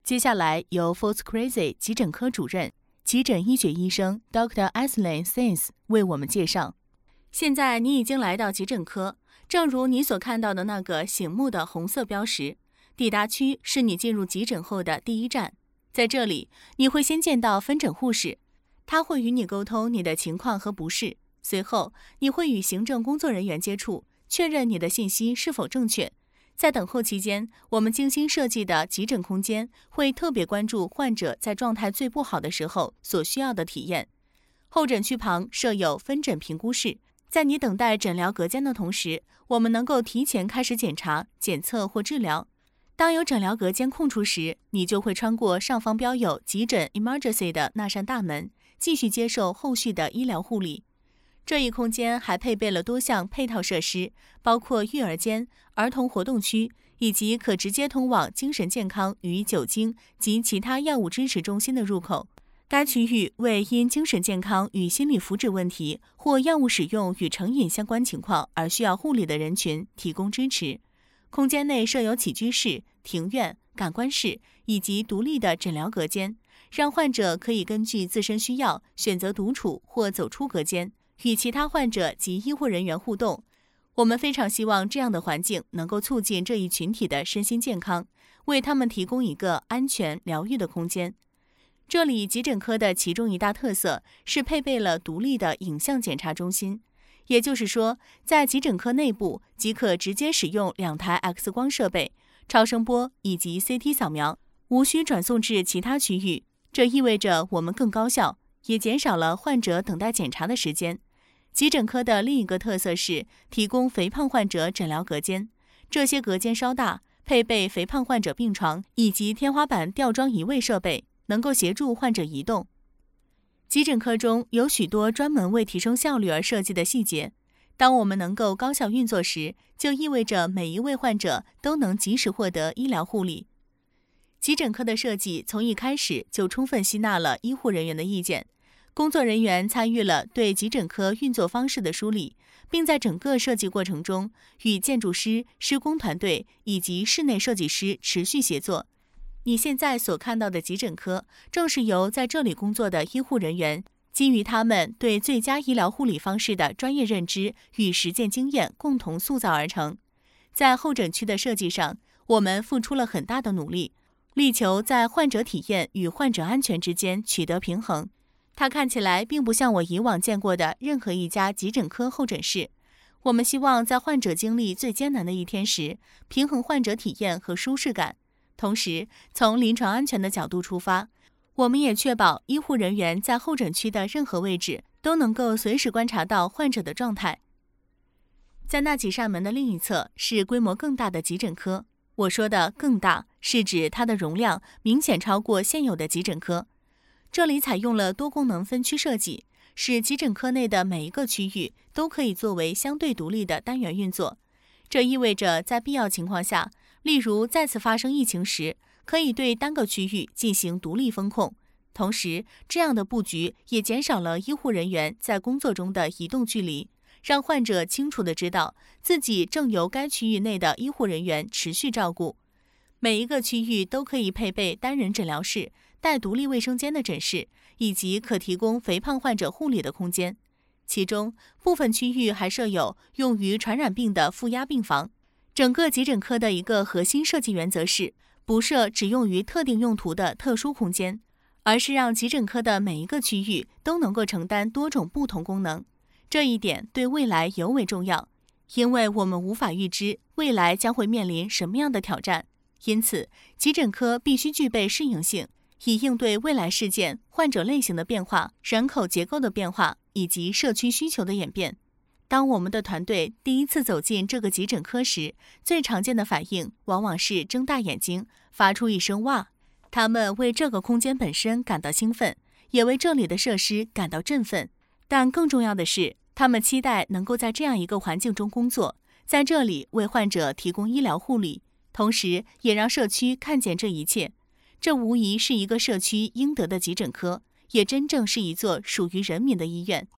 接下来由 Fort Crazy 急诊科主任、急诊医学医生 Dr. Aislinn Sims 为我们介绍。现在你已经来到急诊科，正如你所看到的那个醒目的红色标识，抵达区是你进入急诊后的第一站。在这里，你会先见到分诊护士，他会与你沟通你的情况和不适。随后，你会与行政工作人员接触，确认你的信息是否正确。在等候期间，我们精心设计的急诊空间会特别关注患者在状态最不好的时候所需要的体验。候诊区旁设有分诊评估室，在你等待诊疗隔间的同时，我们能够提前开始检查、检测或治疗。当有诊疗隔间空出时，你就会穿过上方标有急诊 Emergency 的那扇大门，继续接受后续的医疗护理。这一空间还配备了多项配套设施，包括育儿间、儿童活动区以及可直接通往精神健康与酒精及其他药物支持中心的入口。该区域为因精神健康与心理福祉问题或药物使用与成瘾相关情况而需要护理的人群提供支持。空间内设有起居室、庭院、感官室以及独立的诊疗隔间，让患者可以根据自身需要选择独处或走出隔间，与其他患者及医护人员互动。我们非常希望这样的环境能够促进这一群体的身心健康，为他们提供一个安全、疗愈的空间。这里急诊科的其中一大特色是配备了独立的影像检查中心，也就是说，在急诊科内部即可直接使用2台 X 光设备、超声波以及 CT 扫描，无需转送至其他区域。这意味着我们更高效，也减少了患者等待检查的时间。急诊科的另一个特色是提供肥胖患者诊疗隔间，这些隔间稍大，配备肥胖患者病床以及天花板吊装移位设备，能够协助患者移动。急诊科中有许多专门为提升效率而设计的细节，当我们能够高效运作时，就意味着每一位患者都能及时获得医疗护理。急诊科的设计从一开始就充分吸纳了医护人员的意见，工作人员参与了对急诊科运作方式的梳理，并在整个设计过程中与建筑师、施工团队以及室内设计师持续协作。你现在所看到的急诊科，正是由在这里工作的医护人员基于他们对最佳医疗护理方式的专业认知与实践经验共同塑造而成。在候诊区的设计上，我们付出了很大的努力，力求在患者体验与患者安全之间取得平衡。它看起来并不像我以往见过的任何一家急诊科候诊室。我们希望在患者经历最艰难的一天时，平衡患者体验和舒适感。同时，从临床安全的角度出发，我们也确保医护人员在候诊区的任何位置都能够随时观察到患者的状态。在那几扇门的另一侧是规模更大的急诊科。我说的更大，是指它的容量明显超过现有的急诊科。这里采用了多功能分区设计，使急诊科内的每一个区域都可以作为相对独立的单元运作。这意味着在必要情况下，例如再次发生疫情时，可以对单个区域进行独立封控。同时，这样的布局也减少了医护人员在工作中的移动距离，让患者清楚地知道自己正由该区域内的医护人员持续照顾。每一个区域都可以配备单人诊疗室、带独立卫生间的诊室，以及可提供肥胖患者护理的空间。其中，部分区域还设有用于传染病的负压病房。整个急诊科的一个核心设计原则是，不设只用于特定用途的特殊空间，而是让急诊科的每一个区域都能够承担多种不同功能。这一点对未来尤为重要，因为我们无法预知未来将会面临什么样的挑战。因此，急诊科必须具备适应性，以应对未来事件、患者类型的变化、人口结构的变化以及社区需求的演变。当我们的团队第一次走进这个急诊科时，最常见的反应往往是睁大眼睛，发出一声哇。他们为这个空间本身感到兴奋，也为这里的设施感到振奋。但更重要的是，他们期待能够在这样一个环境中工作，在这里为患者提供医疗护理，同时也让社区看见这一切。这无疑是一个社区应得的急诊科，也真正是一座属于人民的医院。